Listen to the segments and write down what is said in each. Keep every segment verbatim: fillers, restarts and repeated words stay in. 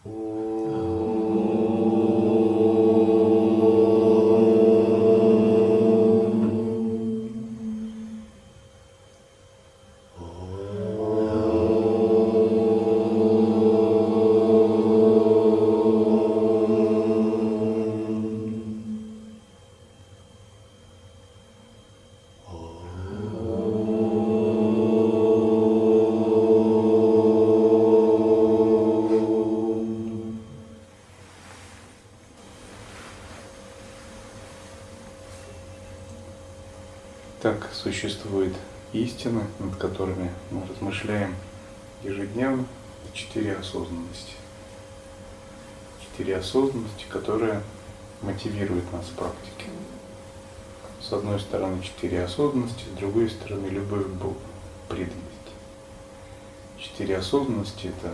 Так существует истины, над которыми мы размышляем ежедневно. Четыре осознанности. Четыре осознанности, которые мотивируют нас в практике. С одной стороны четыре осознанности, с другой стороны любовь к Богу, преданность. Четыре осознанности — это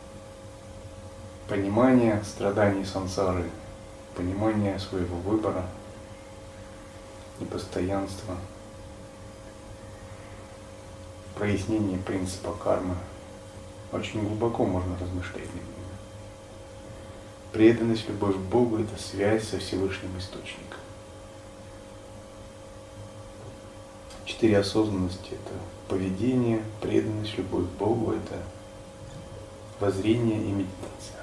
понимание страданий сансары, понимание своего выбора, непостоянства, прояснение принципа кармы. Очень глубоко можно размышлять над ними. Преданность, любовь к Богу — это связь со Всевышним Источником. Четыре осознанности — это поведение, преданность, любовь к Богу — это воззрение и медитация.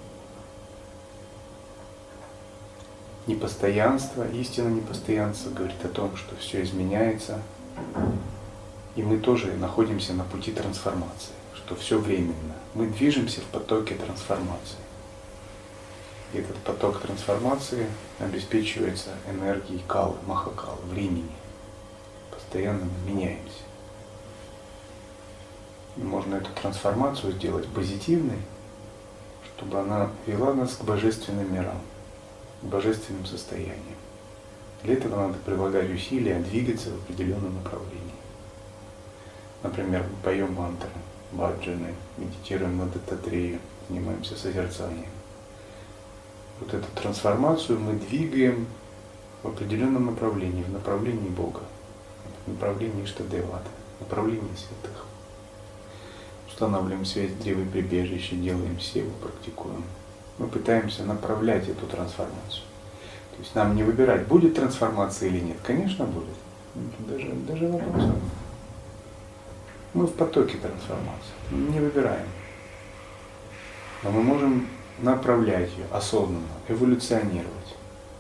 Непостоянство, истина непостоянства говорит о том, что все изменяется, и мы тоже находимся на пути трансформации, что все временно. Мы движемся в потоке трансформации. И этот поток трансформации обеспечивается энергией калы, махакалы, времени. Постоянно мы меняемся. И можно эту трансформацию сделать позитивной, чтобы она вела нас к божественным мирам, к божественным состояниям. Для этого надо прилагать усилия, двигаться в определенном направлении. Например, мы поем мантры, баджаны, медитируем на Даттатрею, занимаемся созерцанием. Вот эту трансформацию мы двигаем в определенном направлении, в направлении Бога, в направлении Иштадевата, в направлении святых. Устанавливаем связь с древой прибежища, делаем севу, практикуем. Мы пытаемся направлять эту трансформацию. То есть нам не выбирать, будет трансформация или нет. Конечно, будет. Даже, даже вопроса. Мы в потоке трансформации, не выбираем. Но мы можем направлять ее осознанно, эволюционировать.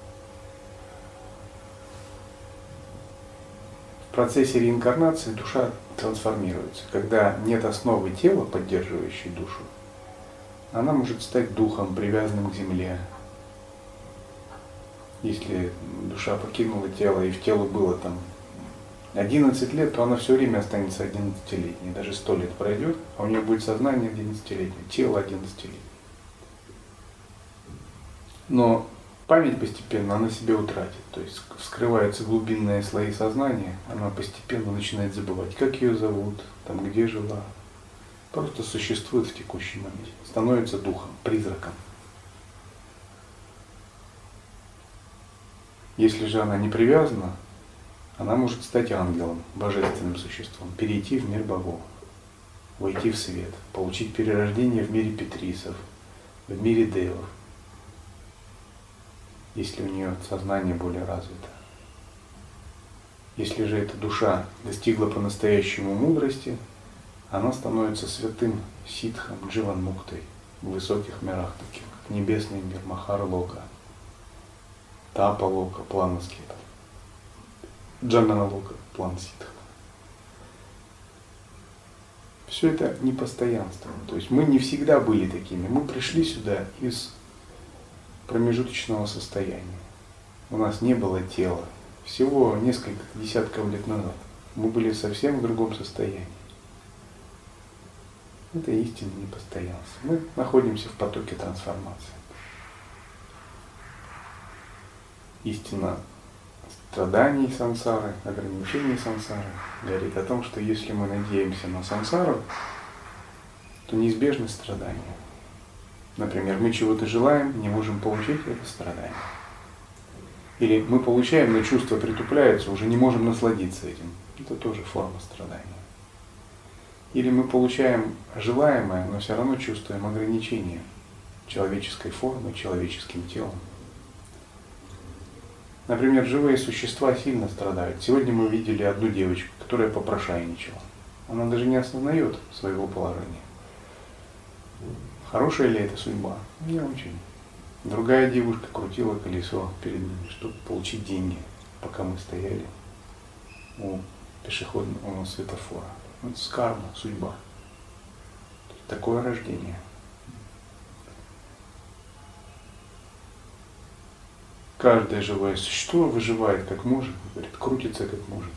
В процессе реинкарнации душа трансформируется. Когда нет основы тела, поддерживающей душу, она может стать духом, привязанным к земле. Если душа покинула тело, и в тело было там одиннадцать лет, то она все время останется одиннадцатилетней. Даже сто лет пройдет, а у нее будет сознание одиннадцатилетнее, тело одиннадцатилетнее. Но память постепенно она себя утратит. То есть вскрываются глубинные слои сознания, она постепенно начинает забывать, как ее зовут, там, где жила. Просто существует в текущем моменте. Становится духом, призраком. Если же она не привязана, она может стать ангелом, божественным существом, перейти в мир богов, войти в свет, получить перерождение в мире петрисов, в мире девов, если у нее сознание более развито. Если же эта душа достигла по-настоящему мудрости, она становится святым ситхом, дживан-муктой в высоких мирах, таких как небесный мир, Махар-лока, Тапа-лока, план аскетов, Джанана-лока, план ситхов. Все это непостоянство. То есть мы не всегда были такими. Мы пришли сюда из промежуточного состояния. У нас не было тела. Всего несколько десятков лет назад мы были совсем в другом состоянии. Это истинное непостоянство. Мы находимся в потоке трансформации. Истина страданий сансары, ограничений сансары говорит о том, что если мы надеемся на сансару, то неизбежны страдания. Например, мы чего-то желаем, не можем получить это страдание. Или мы получаем, но чувства притупляются, уже не можем насладиться этим. Это тоже форма страдания. Или мы получаем желаемое, но все равно чувствуем ограничения. человеческой формой, человеческим телом. Например, живые существа сильно страдают. Сегодня мы видели одну девочку, которая попрошайничала. Она даже не осознает своего положения. Хорошая ли это судьба? Не очень. Другая девушка крутила колесо перед нами, чтобы получить деньги, пока мы стояли у пешеходного светофора. Это карма, судьба. Такое рождение. Каждое живое существо выживает как может, говорит, крутится как может.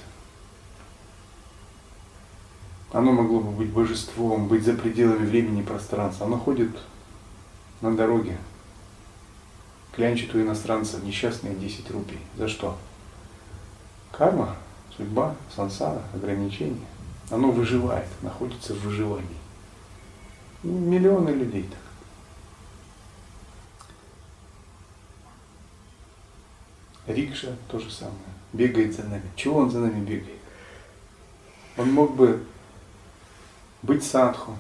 Оно могло бы быть божеством, быть за пределами времени и пространства. Оно ходит на дороге, клянчит у иностранца несчастные десять рупий. За что? Карма, судьба, сансара, ограничения. Оно выживает, находится в выживании. Миллионы людей так. Рикша то же самое. Бегает за нами. Чего он за нами бегает? Он мог бы быть садху.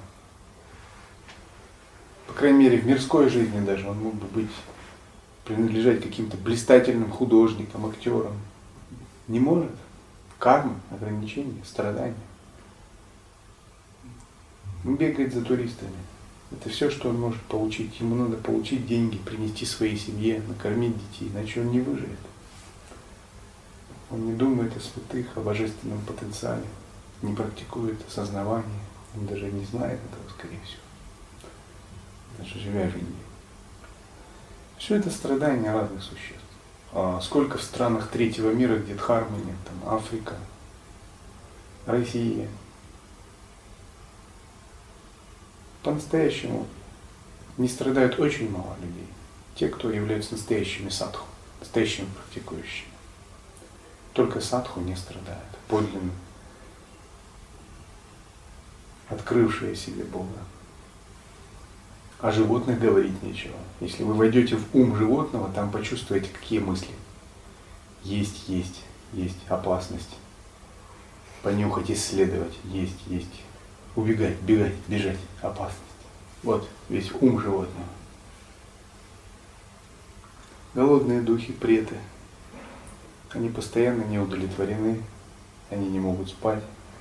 По крайней мере, в мирской жизни даже он мог бы быть, принадлежать каким-то блистательным художникам, актерам. Не может. Карма, ограничения, страдания. Он бегает за туристами. Это все, что он может получить. Ему надо получить деньги, принести своей семье, накормить детей, иначе он не выживет. Он не думает о святых, о божественном потенциале, не практикует осознавание, он даже не знает этого, скорее всего, даже живя в Индии. Все это страдания разных существ. А сколько в странах третьего мира, где дхармы нет, там Африка, Россия. По-настоящему не страдают очень мало людей. Те, кто являются настоящими садху, настоящими практикующими. Только садху не страдает, подлинно открывшие себе Бога. О животных говорить нечего. Если вы войдете в ум животного, там почувствуете, какие мысли. Есть, есть, есть опасность. Понюхать, исследовать, есть, есть. Убегать, бегать, бежать, опасность. Вот весь ум животного. Голодные духи, преты. Они постоянно не удовлетворены, они не могут спать,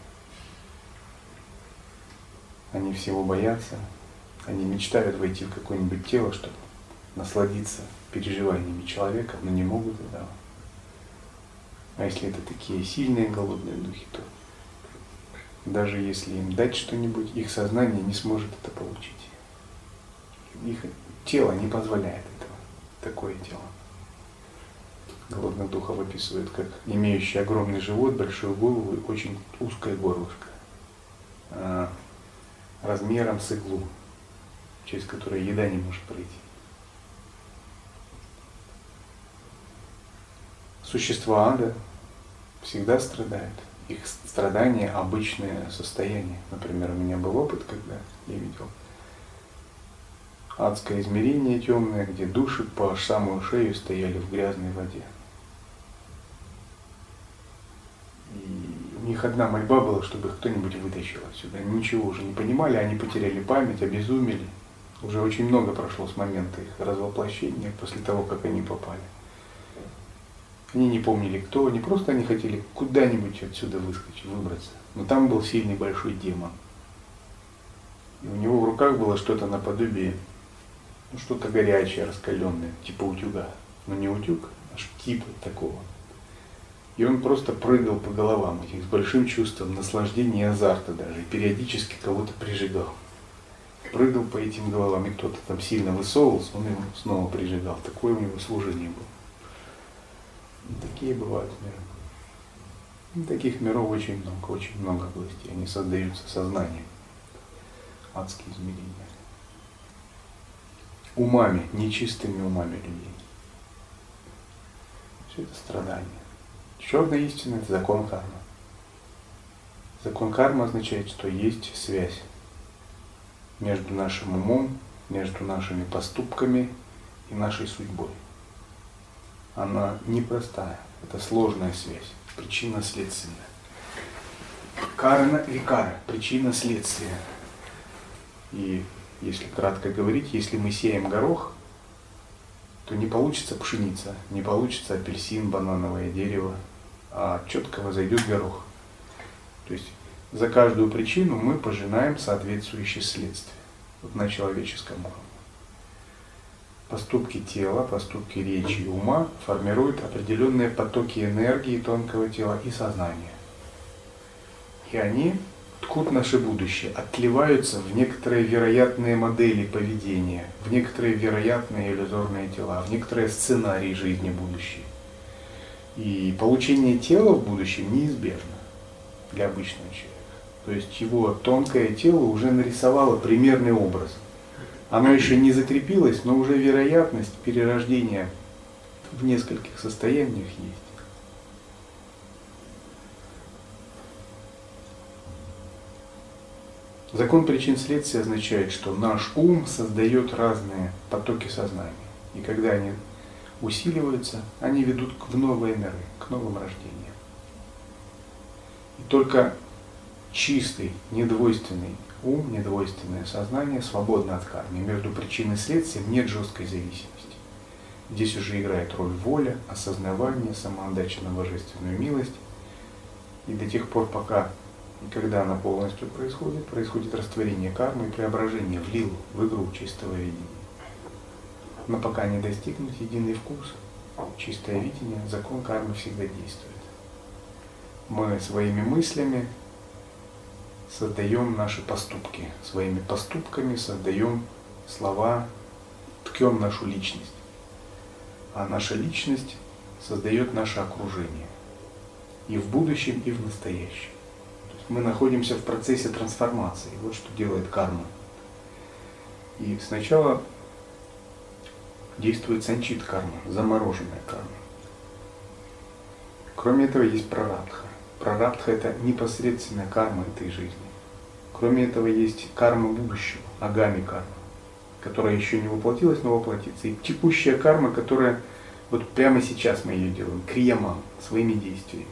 они всего боятся, они мечтают войти в какое-нибудь тело, чтобы насладиться переживаниями человека, но не могут этого. А если это такие сильные голодные духи, то даже если им дать что-нибудь, их сознание не сможет это получить. Их тело не позволяет этого, такое тело. Голодных духов описывают как имеющий огромный живот, большую голову и очень узкое горлышко, размером с иглу, через которое еда не может пройти. Существа ада всегда страдают. Их страдания – обычное состояние. Например, у меня был опыт, когда я видел адское измерение темное, где души по самую шею стояли в грязной воде. И у них одна мольба была, чтобы их кто-нибудь вытащил отсюда. Они ничего уже не понимали, они потеряли память, обезумели. Уже очень много прошло с момента их развоплощения, после того, как они попали. Они не помнили, кто они, просто они хотели куда-нибудь отсюда выскочить, выбраться. Но там был сильный большой демон. И у него в руках было что-то наподобие, ну, что-то горячее, раскаленное, типа утюга. Но не утюг, а типа такого. И он просто прыгал по головам этих с большим чувством наслаждения и азарта даже. И периодически кого-то прижигал. Прыгал по этим головам, и кто-то там сильно высовывался, он его снова прижигал. Такое у него служение было. И такие бывают миры. И таких миров очень много, очень много областей. Они создаются сознанием. Адские измерения. Умами, нечистыми умами людей. Все это страдание. Черная истина – это закон кармы. Закон кармы означает, что есть связь между нашим умом, между нашими поступками и нашей судьбой. Она непростая, это сложная связь, причинно-следственная. Карна викара, причина следствия. И Если кратко говорить, если мы сеем горох, то не получится пшеница, не получится апельсин, банановое дерево, а четко возойдет горох. То есть за каждую причину мы пожинаем соответствующие следствия вот на человеческом уровне. Поступки тела, поступки речи и ума формируют определенные потоки энергии тонкого тела и сознания. И они ткут наше будущее, отливаются в некоторые вероятные модели поведения, в некоторые вероятные иллюзорные тела, в некоторые сценарии жизни будущей. И получение тела в будущем неизбежно для обычного человека. То есть его тонкое тело уже нарисовало примерный образ. Оно еще не закрепилось, но уже вероятность перерождения в нескольких состояниях есть. Закон причин следствия означает, что наш ум создает разные потоки сознания. И когда они усиливаются, они ведут в новые миры, к новым рождениям. И только чистый, недвойственный ум, недвойственное сознание свободно от кармы. Между причиной и следствием нет жесткой зависимости. Здесь уже играет роль воля, осознавание, самоотдача на божественную милость. И до тех пор, пока и когда она полностью происходит, происходит растворение кармы и преображение в лилу, в игру чистого видения. Но пока не достигнут единый вкус, чистое видение, закон кармы всегда действует. Мы своими мыслями создаем наши поступки, своими поступками создаем слова, ткем нашу личность. А наша личность создает наше окружение и в будущем, и в настоящем. Мы находимся в процессе трансформации. Вот что делает карма. И сначала действует санчит карма, замороженная карма. Кроме этого есть прарабдха. Прарабдха – это непосредственная карма этой жизни. Кроме этого есть карма будущего, агами карма, которая еще не воплотилась, но воплотится. И текущая карма, которая вот прямо сейчас мы ее делаем, крияман, своими действиями.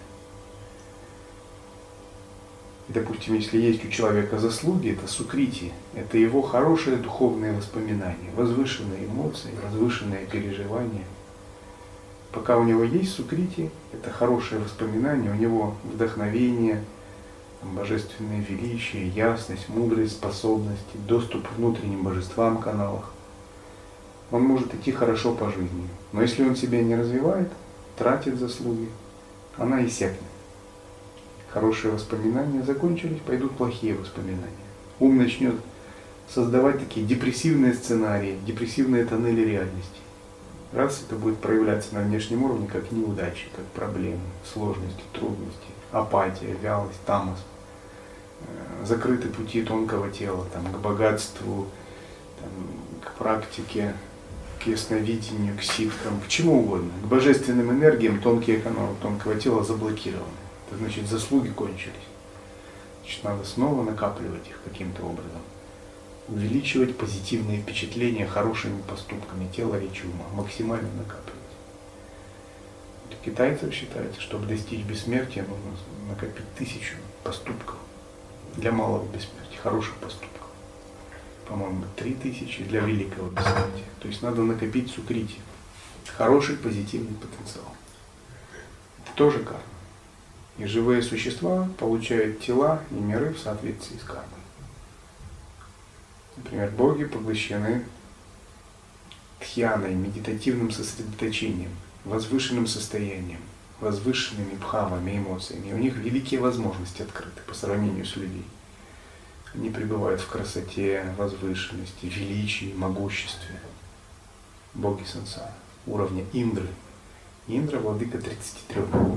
И, допустим, если есть у человека заслуги, это сукрити, это его хорошие духовные воспоминания, возвышенные эмоции, возвышенные переживания. Пока у него есть сукрити, это хорошие воспоминания, у него вдохновение, божественное величие, ясность, мудрость, способности, доступ к внутренним божествам, каналах. Он может идти хорошо по жизни. Но если он себя не развивает, тратит заслуги, она иссякнет. Хорошие воспоминания закончились, пойдут плохие воспоминания. Ум начнет создавать такие депрессивные сценарии, депрессивные тоннели реальности. Раз это будет проявляться на внешнем уровне как неудачи, как проблемы, сложности, трудности, апатия, вялость, тамас, закрыты пути тонкого тела там, к богатству, там, к практике, к ясновидению, к ситхам, к чему угодно. К божественным энергиям тонкие каналы тонкого тела заблокированы. Это значит, заслуги кончились. Значит, надо снова накапливать их каким-то образом. Увеличивать позитивные впечатления хорошими поступками тела, речи, ума. Максимально накапливать. Для китайцев считается, чтобы достичь бессмертия, нужно накопить тысячу поступков. Для малого бессмертия, хороших поступков. По-моему, три тысячи для великого бессмертия. То есть надо накопить сукрити. Хороший позитивный потенциал. Это тоже карма. И живые существа получают тела и миры в соответствии с кармой. Например, боги поглощены дхьяной, медитативным сосредоточением, возвышенным состоянием, возвышенными бхавами, эмоциями. И у них великие возможности открыты по сравнению с людьми. Они пребывают в красоте, возвышенности, величии, могуществе. Боги сансары, уровня Индры. Индра – владыка тридцати трёх богов.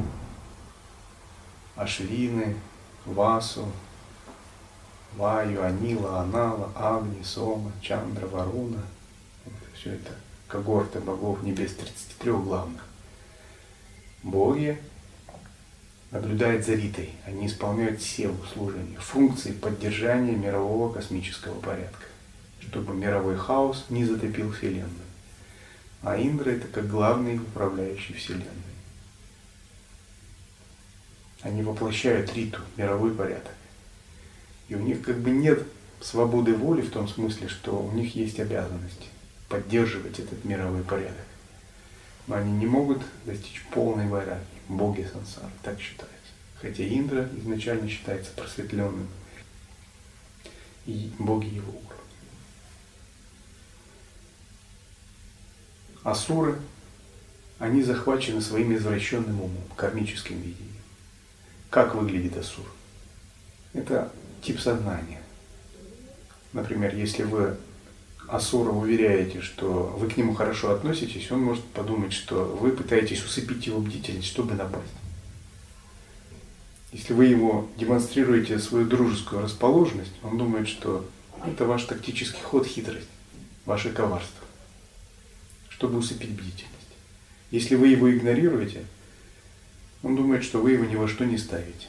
Ашвины, Васу, Ваю, Анила, Анала, Агни, Сома, Чандра, Варуна. Это все это когорты богов небес тридцати трёх главных. Боги наблюдают за Ритой. Они исполняют севу служения, функции поддержания мирового космического порядка, чтобы мировой хаос не затопил Вселенную. А Индра – это как главный управляющий Вселенной. Они воплощают Риту, мировой порядок. И у них как бы нет свободы воли в том смысле, что у них есть обязанность поддерживать этот мировой порядок. Но они не могут достичь полной вайраги, боги сансары, так считается. Хотя Индра изначально считается просветленным, и боги его уровня. Асуры, они захвачены своим извращенным умом, кармическим видением. Как выглядит асур? Это тип сознания. Например, если вы асура уверяете, что вы к нему хорошо относитесь, он может подумать, что вы пытаетесь усыпить его бдительность, чтобы напасть. Если вы ему демонстрируете свою дружескую расположенность, он думает, что это ваш тактический ход, хитрость, ваше коварство, чтобы усыпить бдительность. Если вы его игнорируете, он думает, что вы его ни во что не ставите.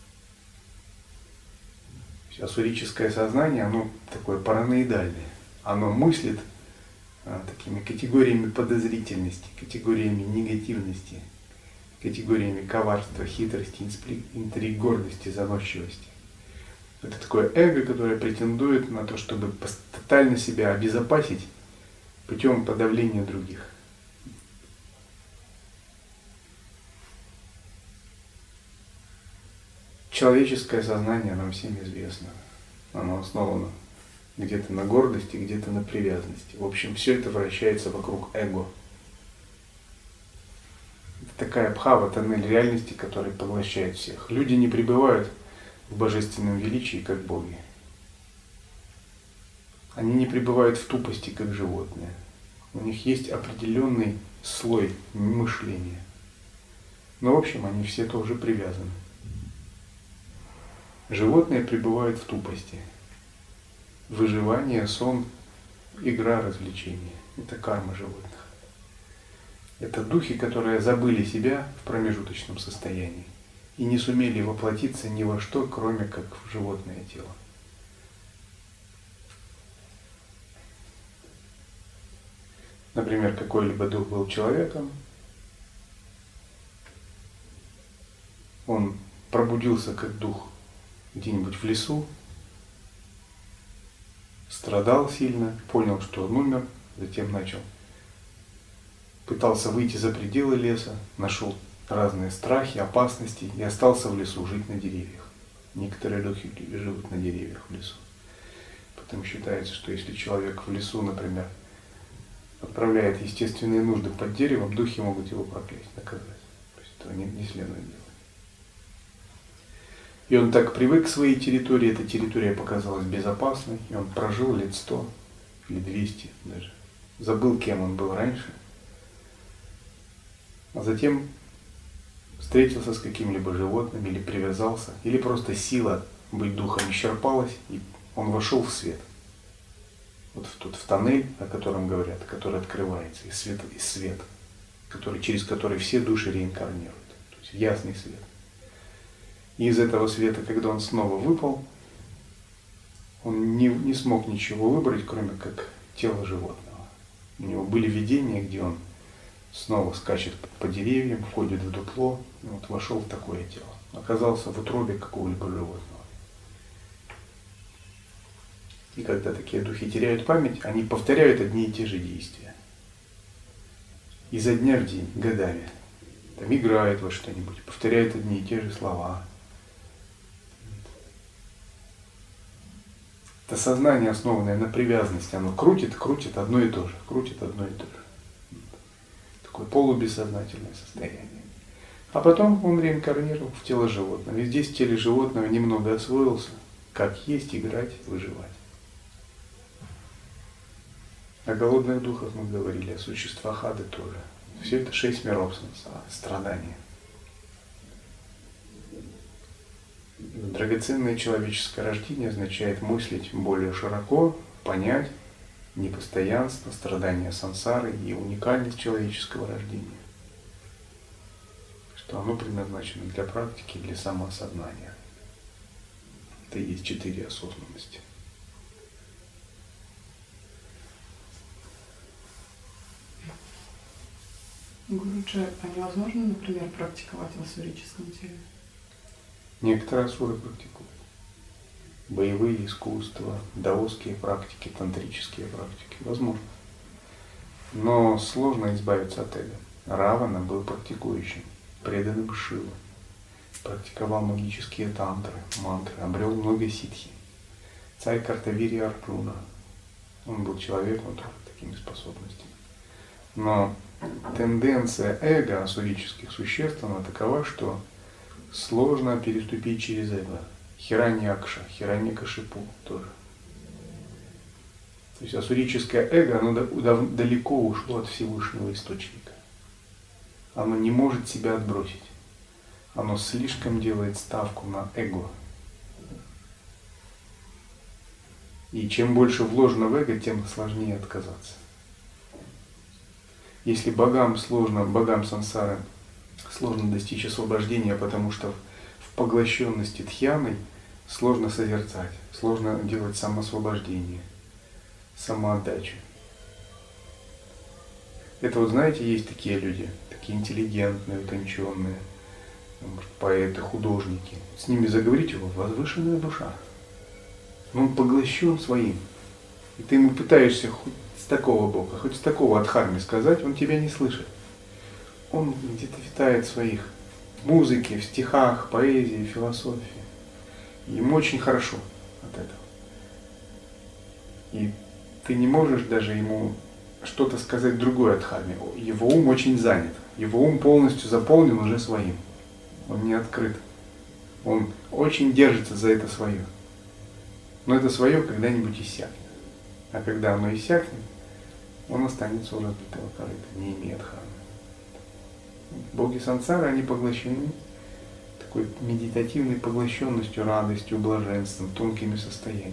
Асурическое сознание, оно такое параноидальное. Оно мыслит а, такими категориями подозрительности, категориями негативности, категориями коварства, хитрости, интриг, гордости, заносчивости. Это такое эго, которое претендует на то, чтобы тотально себя обезопасить путем подавления других. Человеческое сознание нам всем известно. Оно основано где-то на гордости, где-то на привязанности. В общем, все это вращается вокруг эго. Это такая бхава, тоннель реальности, который поглощает всех. Люди не пребывают в божественном величии, как боги. Они не пребывают в тупости, как животные. У них есть определенный слой мышления. Но, в общем, они все тоже привязаны. Животные пребывают в тупости. Выживание, сон, игра, развлечение. Это карма животных. Это духи, которые забыли себя в промежуточном состоянии и не сумели воплотиться ни во что, кроме как в животное тело. Например, какой-либо дух был человеком, он пробудился как дух где-нибудь в лесу, страдал сильно, понял, что он умер, затем начал, пытался выйти за пределы леса, нашел разные страхи, опасности и остался в лесу жить на деревьях. Некоторые духи живут на деревьях в лесу. Потом считается, что если человек в лесу, например, отправляет естественные нужды под деревом, духи могут его проклясть, наказать. То есть этого не, не следует делать. И он так привык к своей территории, эта территория показалась безопасной, и он прожил лет сто или двести даже. Забыл, кем он был раньше. А затем встретился с каким-либо животным или привязался, или просто сила быть духом исчерпалась, и он вошел в свет. Вот в тот в тоннель, о котором говорят, который открывается, и свет, и свет, который, через который все души реинкарнируют. То есть ясный свет. И из этого света, когда он снова выпал, он не, не смог ничего выбрать, кроме как тело животного. У него были видения, где он снова скачет по деревьям, входит в дупло, и вот вошел в такое тело. Оказался в утробе какого-либо животного. И когда такие духи теряют память, они повторяют одни и те же действия. Изо дня в день, годами. Там играют во что-нибудь, повторяют одни и те же слова. Это сознание, основанное на привязанности, оно крутит, крутит одно и то же, крутит одно и то же. Такое полубессознательное состояние. А потом он реинкарнировал в тело животного. И здесь в теле животного немного освоился, как есть, играть, выживать. О голодных духах мы говорили, о существах ада тоже. Все это шесть миров страдания. Драгоценное человеческое рождение означает мыслить более широко, понять непостоянство, страдания сансары и уникальность человеческого рождения. Что оно предназначено для практики, для самоосознания. Это и есть четыре осознанности. Гуруджи, а невозможно, например, практиковать в ассурическом теле? Некоторые асуры практикуют. боевые искусства, даосские практики, тантрические практики. Возможно. Но сложно избавиться от эго. Равана был практикующим, преданным Шиву. Практиковал магические тантры, мантры, обрел много ситхи. Царь Картавири Арджуна. Он был человеком тоже с такими способностями. Но тенденция эго асурических существ, она такова, что сложно переступить через эго. Хираньякша, Хираньякашипу тоже. То есть асурическое эго, оно далеко ушло от Всевышнего Источника. Оно не может себя отбросить. Оно слишком делает ставку на эго. И чем больше вложено в эго, тем сложнее отказаться. Если богам сложно, богам сансары сложно достичь освобождения, потому что в поглощенности дхьяной сложно созерцать, сложно делать самоосвобождение, самоотдачу. Это вот, знаете, есть такие люди, такие интеллигентные, утонченные, поэты, художники. С ними заговорить его возвышенная душа. Но он поглощен своим. И ты ему пытаешься хоть с такого Бога, хоть с такого Адхарми сказать, он тебя не слышит. Он где-то витает в своих музыке, в стихах, поэзии, философии. Ему очень хорошо от этого. И ты не можешь даже ему что-то сказать другое Адхарме. Его ум очень занят. Его ум полностью заполнен уже своим. Он не открыт. Он очень держится за это свое. Но это свое когда-нибудь иссякнет. А когда оно иссякнет, он останется у разбитого корыта, не имея дхармы. Боги сансары, они поглощены такой медитативной поглощенностью, радостью, блаженством, тонкими состояниями.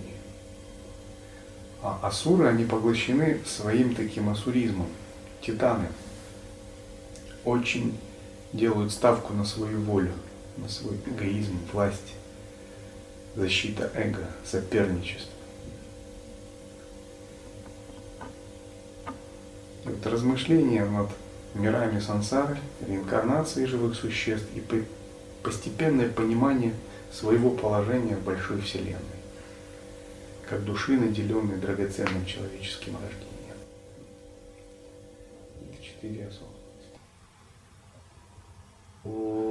А асуры, они поглощены своим таким асуризмом. Титаны очень делают ставку на свою волю, на свой эгоизм, власть, защита эго, соперничество. И вот размышления над мирами сансары, реинкарнацией живых существ и постепенное понимание своего положения в большой вселенной, как души, наделенной драгоценным человеческим рождением. Это четыре осознанности.